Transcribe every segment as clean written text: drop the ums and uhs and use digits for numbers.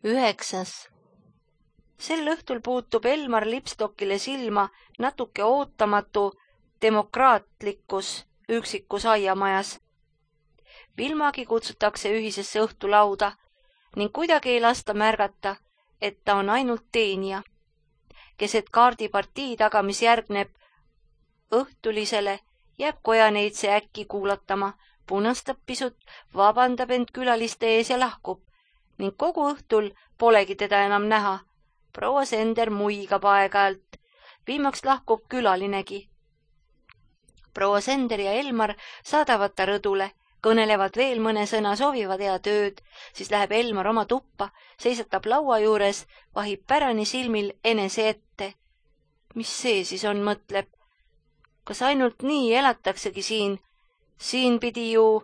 9. Sel õhtul puutub Elmar Lipstockile silma natuke ootamatu demokraatlikkus üksikus aiamajas. Vilmagi kutsutakse ühisesse õhtulauda ning kuidagi ei lasta märgata, et ta on ainult teenija. Keset kaardipartii taga, mis järgneb õhtulisele, jääb kojaneitse äkki kuulatama, punastab pisut, vabandab end külaliste ees ja lahkub ning kogu õhtul polegi teda enam näha. Proua Sender muigab aeg-ajalt, viimaks lahkub külalinegi. Proua Sender ja Elmar saadavad ta rõdule, kõnelevad veel mõne sõna, soovivad head ööd, siis läheb Elmar oma tuppa, seisatab laua juures, vahib pärani silmil enese ette. Mis see siis on, mõtleb. Kas ainult nii elataksegi siin? Siin pidi ju...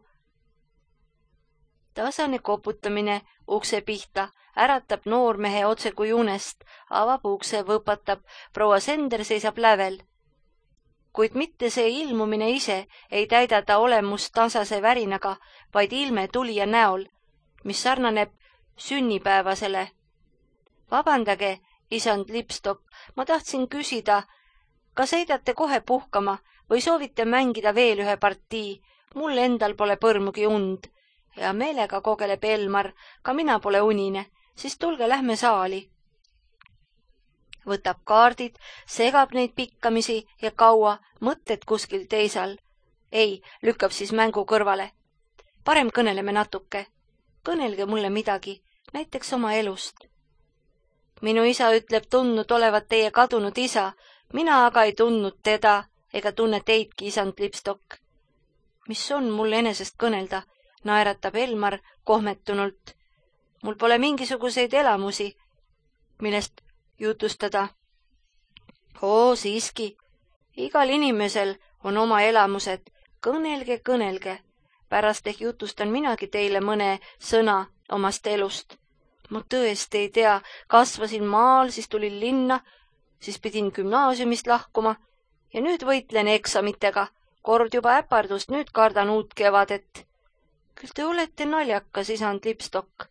Tasane koputamine ukse pihta, äratab noormehe otse kui unest, avab ukse, võpatab, proua Sender seisab lävel. Kuid mitte see ilmumine ise ei täida ta olemust tasase värinaga, vaid ilme tulija näol, mis sarnaneb sünnipäevasele. Vabandage, isand Lipstock, ma tahtsin küsida, kas heidate kohe puhkama või soovite mängida veel ühe partii? Mul endal pole põrmugi und. Ja meelega kogeleb Elmar, ka mina pole unine, siis tulge lähme saali. Võtab kaardid, segab neid pikkamisi ja kaua, mõtted kuskil teisal. Ei, lükkab siis mängu kõrvale. Parem kõneleme natuke. Kõnelge mulle midagi, näiteks oma elust. Minu isa ütleb tundnud olevat teie kadunud isa, mina aga ei tundnud teda ega tunne teidki, isand Lipstock. Mis on mul enesest kõnelda? Naeratab Elmar kohmetunult. Mul pole mingisuguseid elamusi, millest jutustada. Oo, siiski. Igal inimesel on oma elamused. Kõnelge, kõnelge. Pärast ehk jutustan minagi teile mõne sõna omast elust. Ma tõesti ei tea, kasvasin maal, siis tulin linna, siis pidin gümnaasiumist lahkuma ja nüüd võitlen eksamitega. Kord juba äpardust, nüüd kardan uut kevadet. Küll te olete naljakas, isand Lipstock.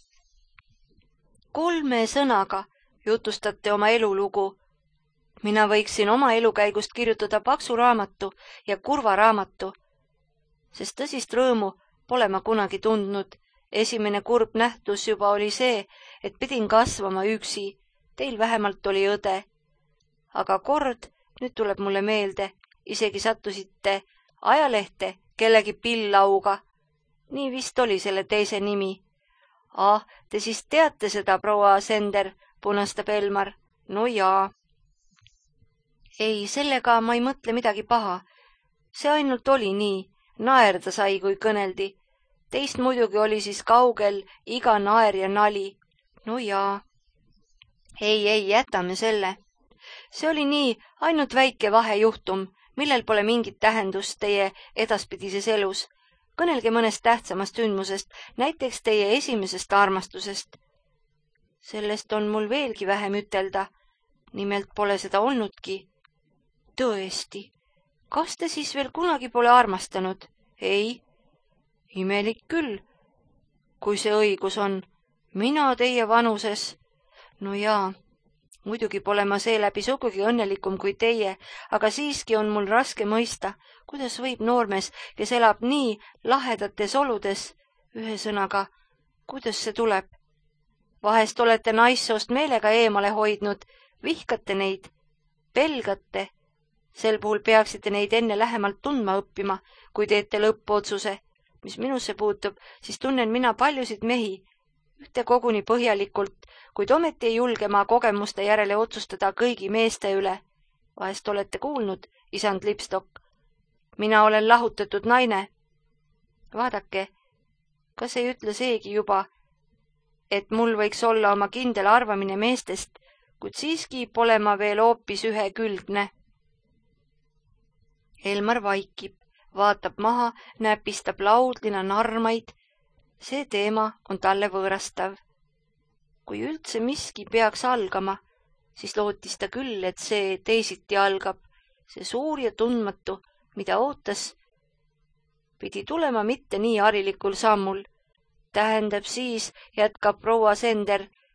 3 sõnaga jutustate oma elulugu. Mina võiksin oma elukäigust kirjutada paksu raamatu ja kurva raamatu, sest tõsist rõõmu pole ma kunagi tundnud. Esimene kurb nähtus juba oli see, et pidin kasvama üksi. Teil vähemalt oli õde. Aga kord, nüüd tuleb mulle meelde, isegi sattusite ajalehte kellegi pillauga. Nii vist oli selle teise nimi. Ah, te siis teate seda, proua Sender, punastab Elmar. No jaa. Ei, sellega ma ei mõtle midagi paha. See ainult oli nii. Naerda sai, kui kõneldi. Teist muidugi oli siis kaugel iga naer ja nali. No jaa. Ei, jätame selle. See oli nii ainult väike vahejuhtum, millel pole mingit tähendust teie edaspidises elus. Kõnelge mõnest tähtsamast sündmusest, näiteks teie esimesest armastusest. Sellest on mul veelgi vähem ütelda. Nimelt pole seda olnudki. Tõesti. Kas te siis veel kunagi pole armastanud? Ei. Imelik küll. Kui see õigus on. Mina teie vanuses. No jaa. Muidugi pole ma seeläbi sugugi õnnelikum kui teie, aga siiski on mul raske mõista, kuidas võib noormees, kes elab nii lahedates oludes, ühesõnaga, kuidas see tuleb. Vahest olete naissoost meelega eemale hoidnud, vihkate neid, pelgate. Sel puhul peaksite neid enne lähemalt tundma õppima, kui teete lõppotsuse. Mis minusse puutub, siis tunnen mina paljusid mehi, ühte koguni põhjalikult, kuid ometi ei julge ma kogemuste järele otsustada kõigi meeste üle. Vahest olete kuulnud, isand Lipstock. Mina olen lahutatud naine. Vaadake, kas ei ütle seegi juba, et mul võiks olla oma kindel arvamine meestest, kuid siiski pole ma veel hoopis ühekülgne. Elmar vaikib, vaatab maha, näpistab laudlina narmaid. See teema on talle võõrastav. Kui üldse miski peaks algama, siis lootis ta küll, et see teisiti algab. See suur ja tundmatu, mida ootas, pidi tulema mitte nii harilikul sammul. Tähendab siis, jätkab proua Sender,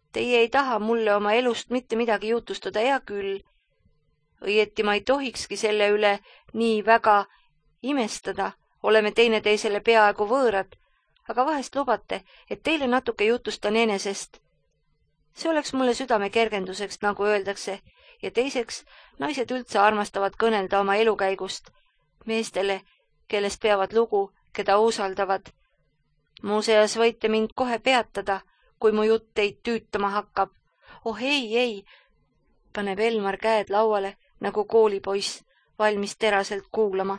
Teie ei taha mulle oma elust mitte midagi jutustada, hea küll. Õieti ma ei tohikski selle üle nii väga imestada, oleme teineteisele peaaegu võõrad, aga vahest lubate, et teile natuke jutustan enesest. See oleks mulle südame kergenduseks, nagu öeldakse, ja teiseks, naised üldse armastavad kõnelda oma elukäigust meestele, kellest peavad lugu, keda usaldavad. Muuseas võite mind kohe peatada, kui mu jutt teid tüütama hakkab. Oh ei, paneb Elmar käed lauale nagu koolipoiss, valmis teraselt kuulama.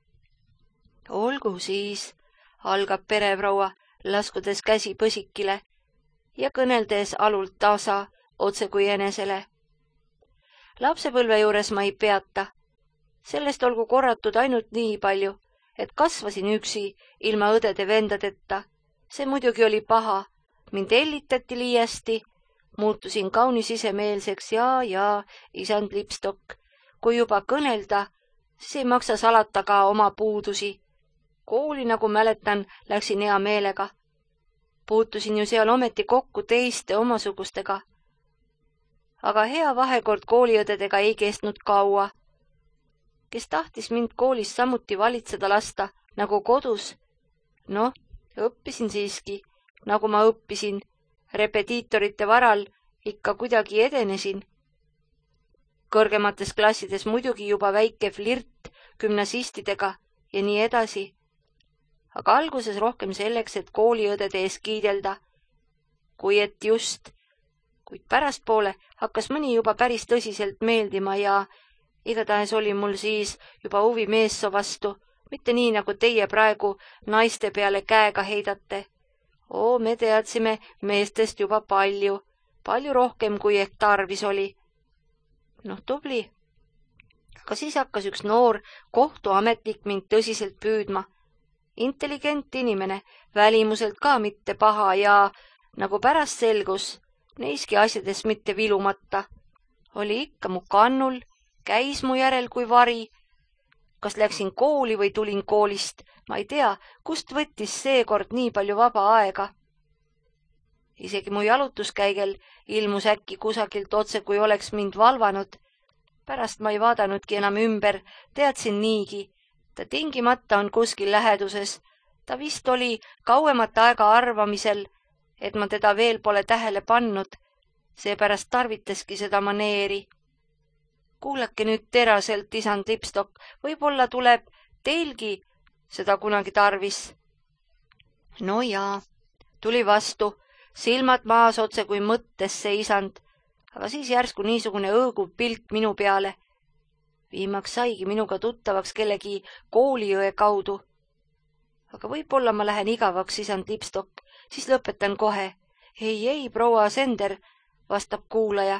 Olgu siis, algab pereproua, laskudes käsi põsikile ja kõneldes alult tasa, otse kui enesele. Lapsepõlve juures ma ei peata. Sellest olgu korratud ainult nii palju, et kasvasin üksi ilma õdede-vendadeta. See muidugi oli paha. Mind ellitati liiesti, muutusin kaunis isemeelseks ja, isand Lipstok. Kui juba kõnelda, siis ei maksa salata ka oma puudusi. Kooli, nagu mäletan, läksin hea meelega. Puutusin ju seal ometi kokku teiste omasugustega. Aga hea vahekord kooliõdedega ei kestnud kaua. Kes tahtis mind koolis samuti valitseda lasta, nagu kodus? Noh, õppisin siiski, nagu ma õppisin. Repetiitorite varal ikka kuidagi edenesin. Kõrgemates klassides muidugi juba väike flirt gümnasistidega ja nii edasi. Aga alguses rohkem selleks, et kooliõdede ees kiidelda, kui et just, kuid pärastpoole hakkas mõni juba päris tõsiselt meeldima ja igatahes oli mul siis juba huvi meessoo vastu, mitte nii, nagu teie praegu naiste peale käega heidate. Me teadsime meestest juba palju rohkem, kui ehk tarvis oli. Noh, tubli. Aga siis hakkas üks noor kohtuametnik mind tõsiselt püüdma. Intelligent inimene, välimuselt ka mitte paha ja, nagu pärast selgus, neiski asjades mitte vilumata. Oli ikka mu kannul, käis mu järel kui vari. Kas läksin kooli või tulin koolist, ma ei tea, kust võttis seekord nii palju vaba aega. Isegi mu jalutuskäigel ilmus äkki kusagilt otse, kui oleks mind valvanud. Pärast ma ei vaadanudki enam ümber, teadsin niigi. Ta tingimata on kuskil läheduses. Ta vist oli kauemat aega arvamisel, et ma teda veel pole tähele pannud. Seepärast tarvitaski seda maneeri. Kuulake nüüd teraselt, isand Lipstok, võib-olla tuleb teilgi seda kunagi tarvis. No jaa, tuli vastu, silmad maas otse kui mõttesse, isand, aga siis järsku niisugune õõguv pilk minu peale. Viimaks saigi minuga tuttavaks kellegi kooliõe kaudu. Aga võib-olla ma lähen igavaks, isand Lipstok, siis lõpetan kohe. Ei, proua Sender, vastab kuulaja.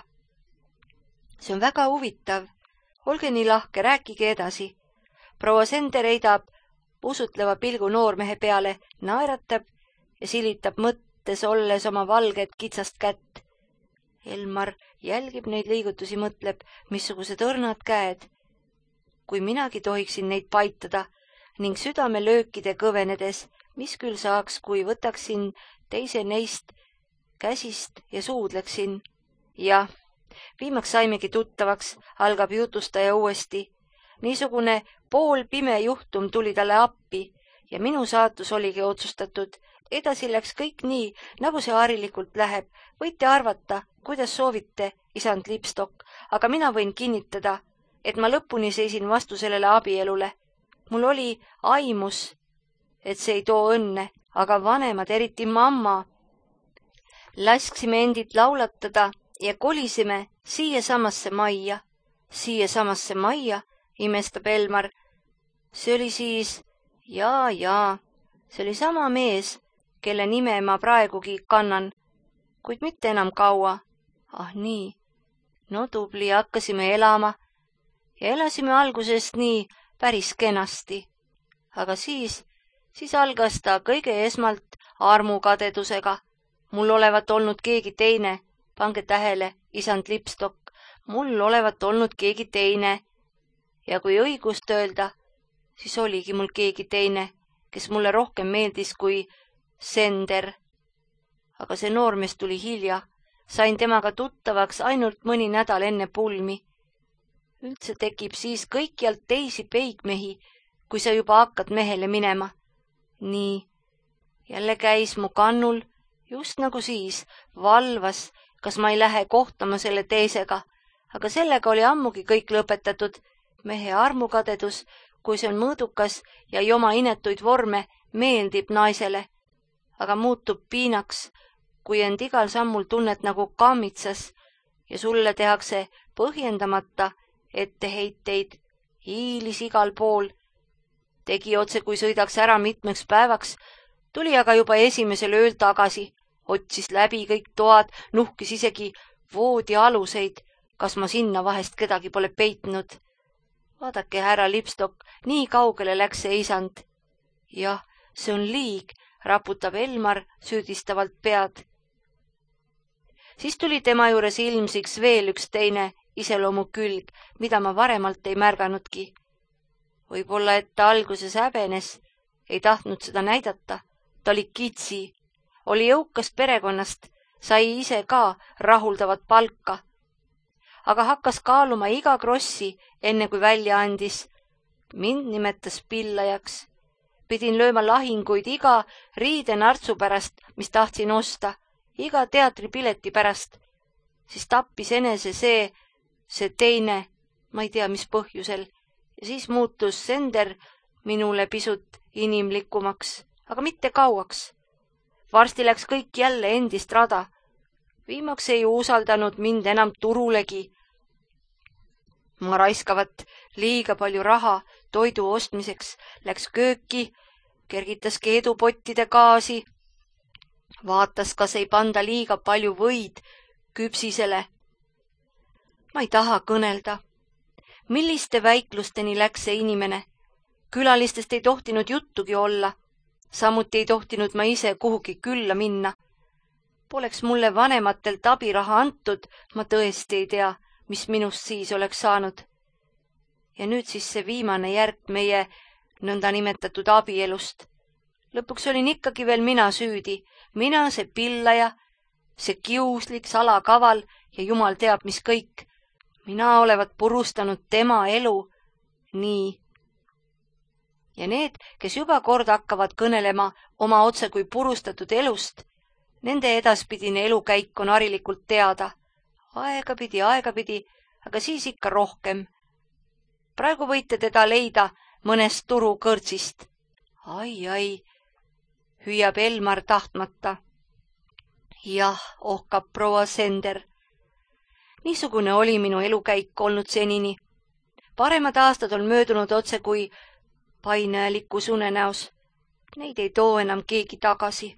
See on väga huvitav. Olge nii lahke, rääkige edasi. Proua Sender heidab usutleva pilgu noormehe peale, naeratab ja silitab mõttes olles oma valget kitsast kätt. Elmar jälgib neid liigutusi, mõtleb, missugused õrnad käed. Kui minagi tohiksin neid paitada ning südamelöökide kõvenedes, mis küll saaks, kui võtaksin teise neist käsist ja suudleksin. Jah, viimaks saimegi tuttavaks, algab jutustaja uuesti. Niisugune poolpime juhtum tuli talle appi ja minu saatus oligi otsustatud. Edasi läks kõik nii, nagu see harilikult läheb. Võite arvata, kuidas soovite, isand Lipstok, aga mina võin kinnitada, et ma lõpuni seisin vastu sellele abielule. Mul oli aimus, et see ei too õnne, aga vanemad, eriti mamma. Lasksime endid laulatada ja kolisime siiasamasse majja. Siiasamasse majja, imestab Elmar. See oli siis, jaa, see oli sama mees, kelle nime ma praegugi kannan, kuid mitte enam kaua. Ah nii, no tubli, hakkasime elama ja elasime algusest nii päris kenasti. Aga siis algas ta kõige esmalt armukadedusega. Mul olevat olnud keegi teine, pange tähele, isand Lipstok, mul olevat olnud keegi teine. Ja kui õigust öelda, siis oligi mul keegi teine, kes mulle rohkem meeldis kui Sender. Aga see noormees tuli hilja, sain temaga tuttavaks ainult mõni nädal enne pulmi. Üldse tekib siis kõikjalt teisi peigmehi, kui sa juba hakkad mehele minema. Nii, jälle käis mu kannul, just nagu siis, valvas, kas ma ei lähe kohtama selle teisega, aga sellega oli ammugi kõik lõpetatud. Mehe armukadedus, kui see on mõõdukas ja ei oma inetuid vorme, meeldib naisele, aga muutub piinaks, kui end igal sammul tunned nagu kammitsas ja sulle tehakse põhjendamata etteheiteid, hiilis igal pool. Tegi otse, kui sõidaks ära mitmeks päevaks, tuli aga juba esimesel ööl tagasi, otsis läbi kõik toad, nuhkis isegi voodi aluseid, kas ma sinna vahest kedagi pole peitnud. Vaadake, härra Lipstok, nii kaugele läks see isand. Jah, see on liig, raputab Elmar süüdistavalt pead. Siis tuli tema juures ilmsiks veel üks teine iseloomu külg, mida ma varemalt ei märganudki. Võib-olla, et ta alguses häbenes, ei tahtnud seda näidata. Ta oli kitsi, oli jõukast perekonnast, sai ise ka rahuldavat palka. Aga hakkas kaaluma iga krossi, enne kui välja andis. Mind nimetas pillajaks. Pidin lööma lahinguid iga riidenartsu pärast, mis tahtsin osta, iga teatripileti pärast. Siis tappis enese see teine, ma ei tea, mis põhjusel. Ja siis muutus Sender minule pisut inimlikumaks, aga mitte kauaks. Varsti läks kõik jälle endist rada. Viimaks ei usaldanud mind enam turulegi. Ma raiskavat liiga palju raha toidu ostmiseks, läks kööki, kergitas keedupottide gaasi, vaatas, kas ei panda liiga palju võid küpsisele. Ma ei taha kõnelda. Milliste väiklusteni läks see inimene? Külalistest ei tohtinud juttugi olla. Samuti ei tohtinud ma ise kuhugi külla minna. Poleks mulle vanematelt abiraha antud, ma tõesti ei tea, mis minust siis oleks saanud. Ja nüüd siis see viimane järg meie nõndanimetatud abielust. Lõpuks olin ikkagi veel mina süüdi. Mina, see pillaja, see kiuslik, salakaval ja jumal teab, mis kõik. Mina olevat purustanud tema elu. Nii. Ja need, kes juba kord hakkavad kõnelema oma otse kui purustatud elust, nende edaspidine elukäik on harilikult teada. Aegapidi, aga siis ikka rohkem. Praegu võite teda leida mõnest turukõrtsist. Ai, hüüab Elmar tahtmata. Jah, ohkab proua Sender. Niisugune oli minu elukäik olnud senini. Paremad aastad on möödunud otse kui painajalikus unenäos. Neid ei too enam keegi tagasi.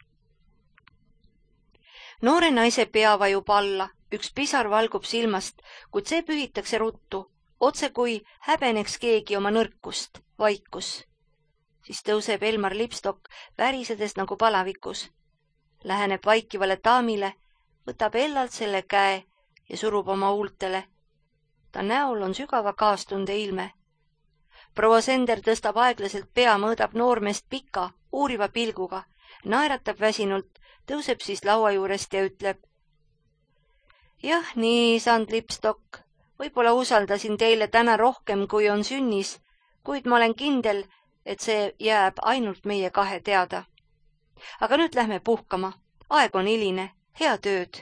Noore naise pea vajub alla, üks pisar valgub silmast, kuid see pühitakse ruttu, otse kui häbeneks keegi oma nõrkust, vaikus. Siis tõuseb Elmar Lipstok värisedes nagu palavikus. Läheneb vaikivale daamile, võtab Ellalt selle käe ja surub oma huultele. Ta näol on sügava kaastunde ilme. Proua Sender tõstab aeglaselt pea, mõõdab noormeest pika, uuriva pilguga, naeratab väsinult, tõuseb siis laua juurest ja ütleb. Jah, nii, isand Lipstok, võib-olla usaldasin teile täna rohkem, kui on sünnis, kuid ma olen kindel, et see jääb ainult meie kahe teada. Aga nüüd lähme puhkama. Aeg on hiline. Head ööd.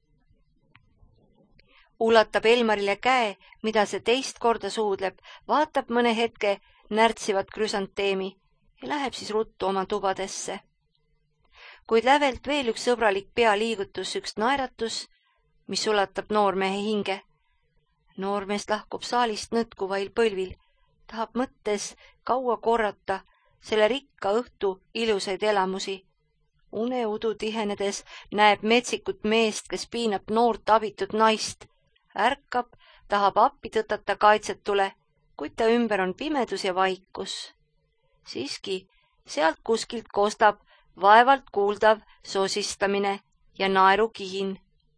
Ulatab Elmarile käe, mida see teist korda suudleb, vaatab mõne hetke närtsivat krüsanteemi ja läheb siis ruttu oma tubadesse. Kuid lävelt veel üks sõbralik pealiigutus, üks naeratus, mis ulatab noormehe hinge. Noormees lahkub saalist nõtkuvail põlvil, tahab mõttes kaua korrata selle rikka õhtu ilusaid elamusi. Uneudu tihenedes näeb metsikut meest, kes piinab noort abitut naist. Ärkab, tahab appi tõtata kaitsetule, kuid ta ümber on pimedus ja vaikus. Siiski, sealt kuskilt kostab vaevalt kuuldav sosistamine ja naerukihin.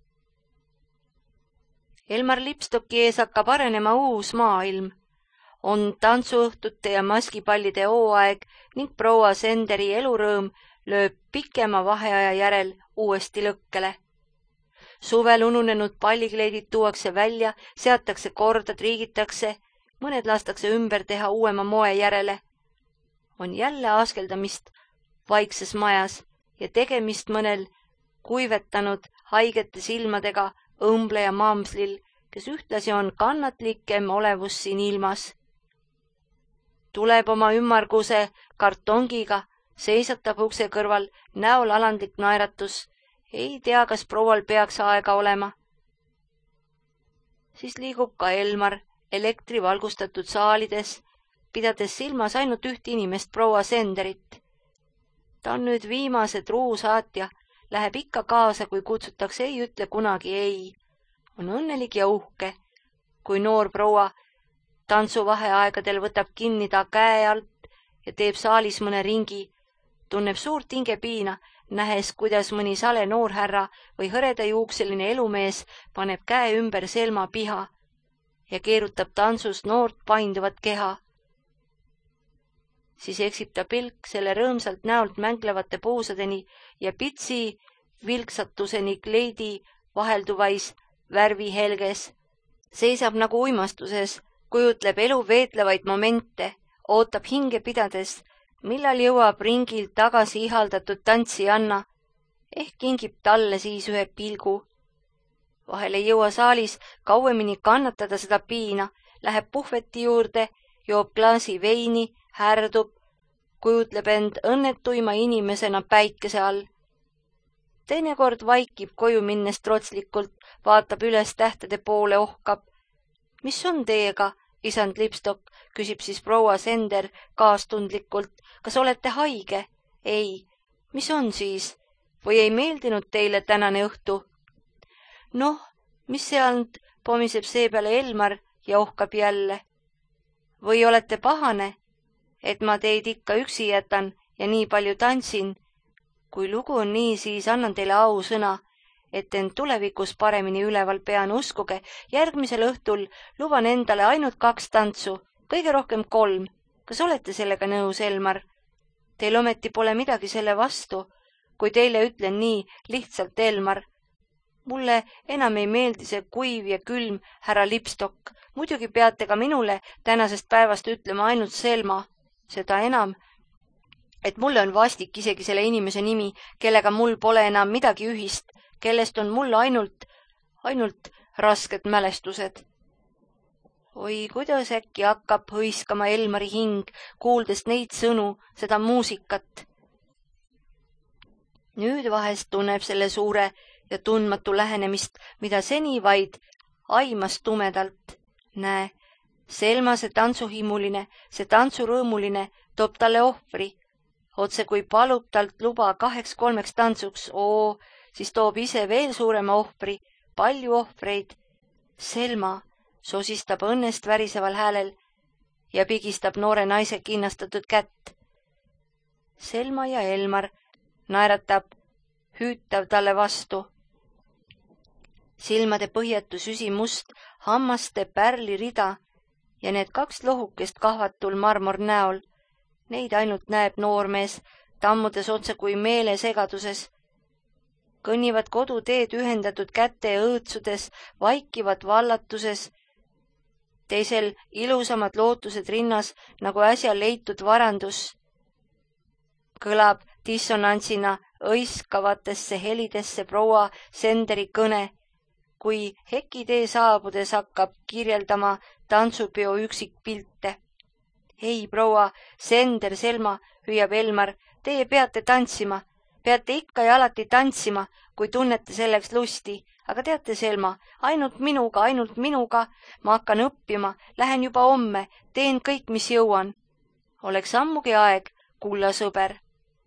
Elmar Lipstoki ees hakkab arenema uus maailm. On tantsuõhtute ja maskipallide hooaeg ning proua Senderi elurõõm lööb pikema vaheaja järel uuesti lõkkele. suvel ununenud pallikleidid tuuakse välja, seatakse korda, triigitakse, mõned lastakse ümber teha uuema moe järele. On jälle askeldamist vaikses majas ja tegemist mõnel kuivetanud haigete silmadega õmbleja maamslil, kes ühtlasi on kannatlikem olevus siin ilmas. Tuleb oma ümmarguse kartongiga, seisatab ukse kõrval, näol alandlik naeratus. Ei tea, kas proual peaks aega olema. Siis liigub ka Elmar elektrivalgustatud saalides, pidades silmas ainult üht inimest, proua Senderit. Ta on nüüd viimase truu saatja, läheb ikka kaasa, kui kutsutakse, ei ütle kunagi ei. On õnnelik ja uhke, kui noor proua tantsuvaheaegadel võtab kinni ta käe alt ja teeb saalis mõne ringi, tunneb suurt hingepiina, nähes, kuidas mõni sale noorhärra või hõredajuukseline elumees paneb käe ümber Selma piha ja keerutab tantsus noort painduvat keha. Siis eksib ta pilk selle rõõmsalt näolt mänglevate puusadeni ja pitsi vilksatuseni kleidi vahelduvais värvihelges. Seisab nagu uimastuses, kujutleb elu veetlevaid momente, ootab hinge pidades, millal jõuab ringilt tagasi ihaldatud tantsijanna, ehk kingib talle siis ühe pilgu. Vahel ei jõua saalis kauemini kannatada seda piina, läheb puhveti juurde, joob klaasi veini, härdub, kujutleb end õnnetuima inimesena päikese all. Teinekord vaikib koju minnes trotslikult, vaatab üles tähtede poole, ohkab. Mis on teiega, isand Lipstok, küsib siis proua Sender kaastundlikult. Kas olete haige? Ei. Mis on siis? Või ei meeldinud teile tänane õhtu? Noh, mis see and, pomiseb seepeale Elmar ja ohkab jälle. Või olete pahane, et ma teid ikka üksi jätan ja nii palju tantsin? Kui lugu on nii, siis annan teile ausõna, et end tulevikus paremini üleval pean. Uskuge, järgmisel õhtul luban endale ainult 2 tantsu, kõige rohkem 3. Kas olete sellega nõus, Elmar? Teil ometi pole midagi selle vastu, kui teile ütlen nii lihtsalt, Elmar. Mulle enam ei meeldi see kuiv ja külm härra Lipstok. Muidugi peate ka minule tänasest päevast ütlema ainult Selma. Seda enam, et mulle on vastik isegi selle inimese nimi, kellega mul pole enam midagi ühist, kellest on mul ainult rasked mälestused. Oi, kuidas äkki hakkab hõiskama Elmari hing, kuuldes neid sõnu, seda muusikat. Nüüd vahest tunneb selle suure ja tundmatu lähenemist, mida seni vaid aimas tumedalt. Näe, Selma see tantsuhimuline, see tantsurõõmuline toob talle ohvri. Otse kui palub talt luba 2-3 tantsuks, siis toob ise veel suurema ohvri, palju ohvreid. Selma sosistab õnnest väriseval häälel ja pigistab noore naise kinnastatud kätt. Selma ja Elmar naeratab, hüütav talle vastu. Silmade põhjatu süsimust, hammaste pärlirida ja need 2 lohukest kahvatul marmor näol. Neid ainult näeb noormees, tammudes otse kui meelesegaduses. Kõnnivad koduteed ühendatud käte õõtsudes, vaikivad vallatuses. Teisel ilusamad lootused rinnas, nagu äsja leitud varandus. Kõlab dissonantsina õiskavatesse helidesse proua Senderi kõne, kui hekitee saabudes hakkab kirjeldama tantsupeo üksikpilte. Ei, proua Sender, Selma, hüüab Elmar, teie peate tantsima, peate ikka ja alati tantsima, kui tunnete selleks lusti. Aga teate, Selma, ainult minuga, ma hakkan õppima, lähen juba homme, teen kõik, mis jõuan. Oleks ammugi aeg, kulla sõber.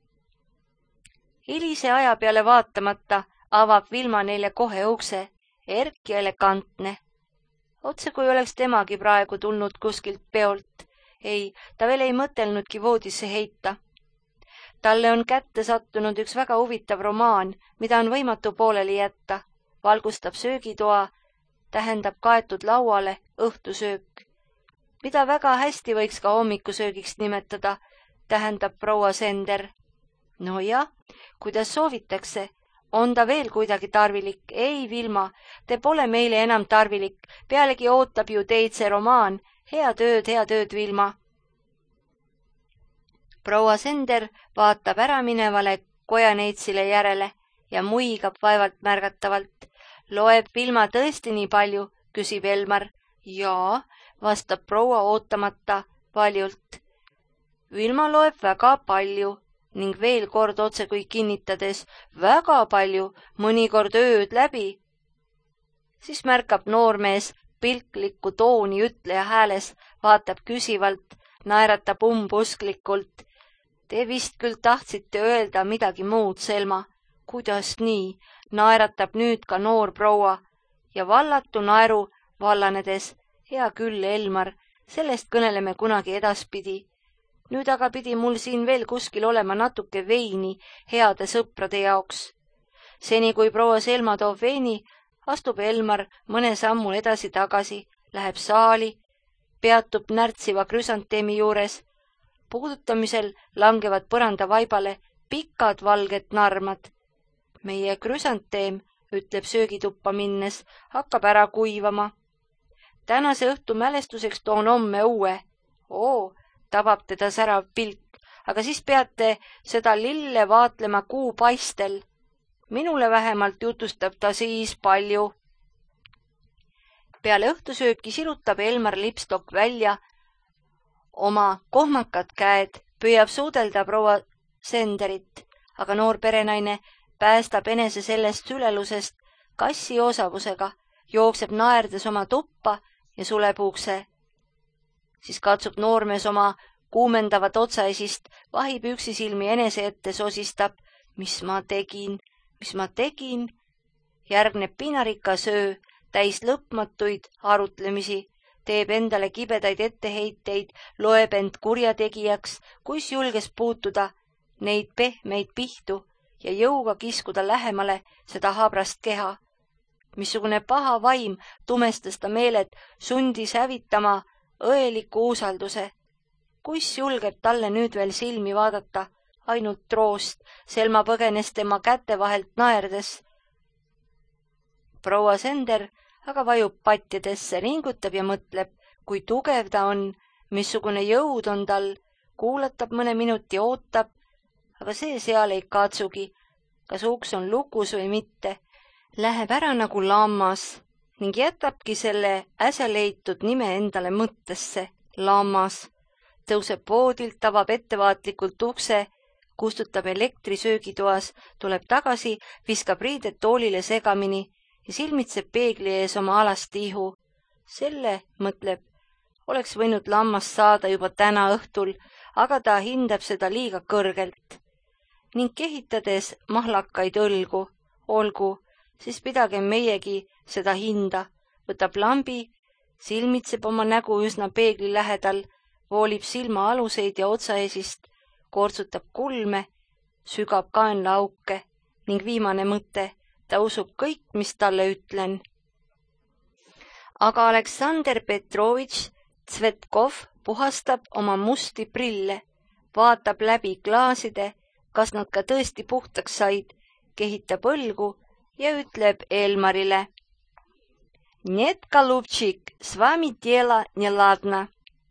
Hilise aja peale vaatamata avab Vilma neile kohe ukse, erk ja elegantne. Otse kui oleks temagi praegu tulnud kuskilt peolt. Ei, ta veel ei mõtelnudki voodisse heita. Talle on kätte sattunud üks väga huvitav romaan, mida on võimatu pooleli jätta. Valgustab söögitoa, tähendab kaetud lauale õhtusöök. Mida väga hästi võiks ka hommikusöögiks nimetada, tähendab proua Sender. No jah, kuidas soovitakse, On ta veel kuidagi tarvilik? Ei, Vilma, te pole meile enam tarvilik. Pealegi ootab ju teid see romaan. Hea tööd, Vilma. Proua Sender vaatab ära minevale kojaneitsile järele ja muigab vaevalt märgatavalt. Loeb Vilma tõesti nii palju, küsib Elmar. Jaa, vastab proua ootamata valjult. Vilma loeb väga palju ning veel kord otse kui kinnitades väga palju, mõnikord ööd läbi. Siis märkab noormees pilklikku tooni ütleja hääles, vaatab küsivalt, naeratab umbusklikult. Te vist küll tahtsite öelda midagi muud, Selma. Kuidas nii? Naeratab nüüd ka noor proua ja vallatu naeru vallanedes. Hea küll, Elmar, sellest kõneleme kunagi edaspidi. Nüüd aga pidi mul siin veel kuskil olema natuke veini heade sõprade jaoks. Seni kui proua Selma toob veini, astub Elmar mõne sammu edasi-tagasi, läheb saali, peatub närtsiva krüsanteemi juures. Puudutamisel langevad põranda vaibale pikad valged narmad. Meie krüsanteem, ütleb söögituppa minnes, hakkab ära kuivama. Tänase õhtu mälestuseks toon homme uue. Tabab teda särav pilk, aga siis peate seda lille vaatlema kuu paistel. Minule vähemalt jutustab ta siis palju. Peale õhtusööki sirutab Elmar lipstok välja oma kohmakad käed, püüab suudelda proua Senderit, aga noor perenaine päästab enese sellest sülelusest kassi osavusega, jookseb naerdes oma tuppa ja suleb ukse. Siis katsub noormees oma kuumendavat otsaesist, vahib üksisilmi enese ette, sosistab. Mis ma tegin? Järgneb piinarikas öö, täis lõpmatuid arutlemisi, teeb endale kibedaid etteheiteid, loeb end kurjategijaks, kuis julges puutuda neid pehmeid pihtu ja jõuga kiskuda lähemale seda habrast keha. Missugune paha vaim tumestas ta meeled, sundis hävitama õeliku usalduse. Kuis julgeb talle nüüd veel silmi vaadata, ainult troost, Selma põgenes tema käte vahelt naerdes. Proua Sender aga vajub patjadesse, ringutab ja mõtleb, kui tugev ta on, missugune jõud on tal, kuulatab mõne minuti, ootab, aga see seal ei katsugi, kas uks on lukus või mitte, läheb ära nagu lammas ning jätabki selle äsja leitud nime endale mõttesse, lammas. Tõuseb voodilt, avab ettevaatlikult ukse, kustutab elektri söögitoas, tuleb tagasi, viskab riided toolile segamini ja silmitseb peegli ees oma alast ihu. Selle, mõtleb, oleks võinud lammas saada juba täna õhtul, aga ta hindab seda liiga kõrgelt. Ning kehitades mahlakaid õlgu, olgu, siis pidage meiegi seda hinda, võtab lambi, silmitseb oma nägu üsna peegli lähedal, voolib silma aluseid ja otsaesist, kortsutab kulme, sügab kaenlaauke ning viimane mõte, ta usub kõik, mis talle ütlen. Aga Aleksandr Petrovitš Tsvetkov puhastab oma musti prille, vaatab läbi klaaside, kas nad ka tõesti puhtaks said, kehitab õlgu ja ütleb Elmarile. Нет, голубчик, с вами дело неладно.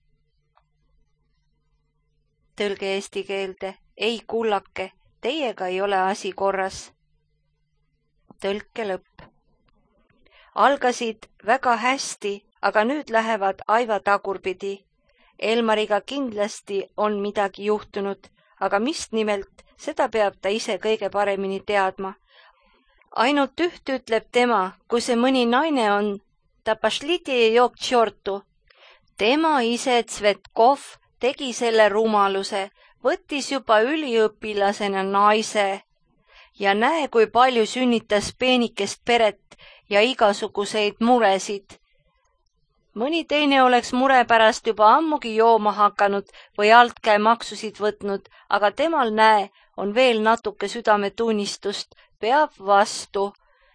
Tõlge eesti keelde, ei kullake, teiega ei ole asi korras. Tõlke lõpp. Algasid väga hästi, aga nüüd lähevad aiva tagurpidi. Elmariga kindlasti on midagi juhtunud, aga mis nimelt, seda peab ta ise kõige paremini teadma. Ainult üht ütleb tema, kui see mõni naine on, ta pašliti ei k tšortu. Tema ise Tsvetkov tegi selle rumaluse, võttis juba üliõpilasena naise ja näe, kui palju sünnitas peenikest peret ja igasuguseid muresid. Mõni teine oleks mure pärast juba ammugi jooma hakanud või altkäemaksusid võtnud, aga temal, näe, on veel natuke südametunnistust, peab vastu.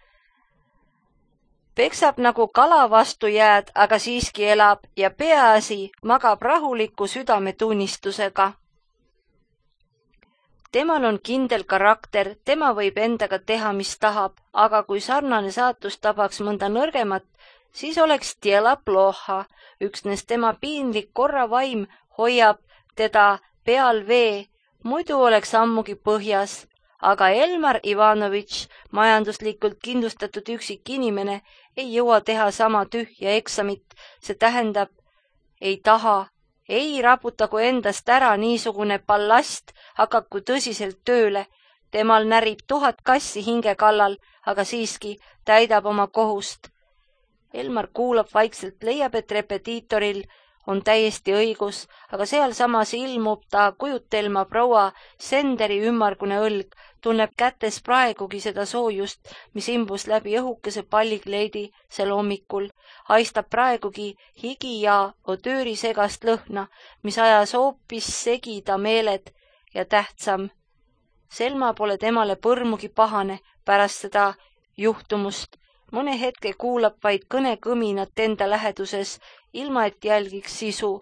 Peksab nagu kala vastu jääd, aga siiski elab ja peaasi magab rahuliku südametunnistusega. Temal on kindel karakter, tema võib endaga teha, mis tahab, aga kui sarnane saatus tabaks mõnda nõrgemat, siis oleks Dela Ploha, üksnes tema piinlik korravaim hoiab teda peal vee, muidu oleks ammugi põhjas. Aga Elmar Ivanovitš, majanduslikult kindlustatud üksik inimene, ei jõua teha sama tühja eksamit, see tähendab, ei taha, ei raputagu endast ära niisugune ballast, hakaku tõsiselt tööle. Temal närib 1000 kassi hinge kallal, aga siiski täidab oma kohust. Elmar kuulab vaikselt, leiab, et repetiitoril on täiesti õigus, aga sealsamas ilmub ta kujutelma proua Senderi ümmargune õlg, tunneb kätes praegugi seda soojust, mis imbus läbi õhukese pallikleidi sel hommikul, haistab praegugi higi ja odööri segast lõhna, mis ajas hoopis segi ta meeled ja tähtsam. Selma pole temale põrmugi pahane pärast seda juhtumust. Mõne hetke kuulab vaid kõnekõminat enda läheduses, ilma et jälgiks sisu.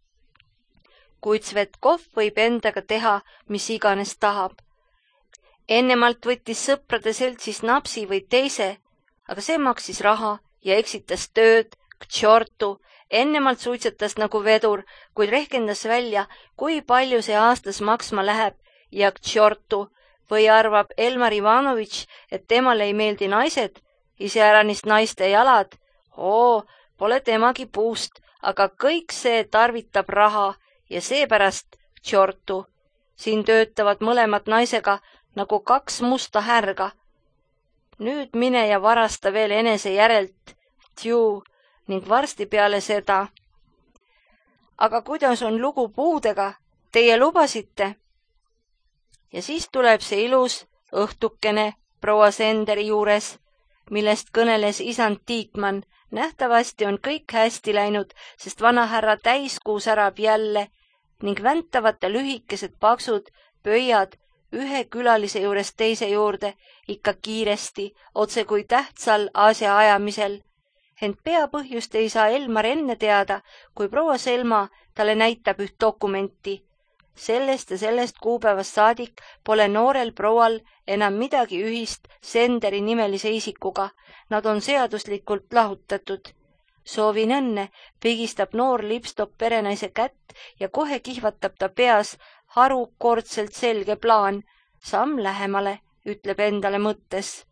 Kuid Svetkov võib endaga teha, mis iganes tahab. Ennemalt võttis sõprade seltsis napsi või teise, aga see maksis raha ja eksitas tööd, k tšortu. Ennemalt suitsetas nagu vedur, kuid rehkendas välja, kui palju see aastas maksma läheb ja k tšortu. Või arvab Elmar Ivanovitš, et temale ei meeldi naised, iseäranist naiste jalad. Pole temagi puust, aga kõik see tarvitab raha ja seepärast tšortu. Siin töötavad mõlemad naisega nagu 2 musta härga. Nüüd mine ja varasta veel enese järelt, ning varsti peale seda. Aga kuidas on lugu puudega? Teie lubasite? Ja siis tuleb see ilus õhtukene proua Senderi juures, millest kõneles isand Tiikmann. Nähtavasti on kõik hästi läinud, sest vanahärra täiskuu särab jälle ning väntavate lühikesed paksud pöiad ühe külalise juurest teise juurde ikka kiiresti, otse kui tähtsal asja ajamisel. Ent peapõhjust ei saa Elmar enne teada, kui proua Selma talle näitab üht dokumenti. Sellest ja sellest kuupäevast saadik pole noorel proual enam midagi ühist Senderi nimelise isikuga. Nad on seaduslikult lahutatud. Soovin õnne, pigistab noor lipstop perenaise kätt ja kohe kihvatab ta peas harukordselt selge plaan. Samm lähemale, ütleb endale mõttes.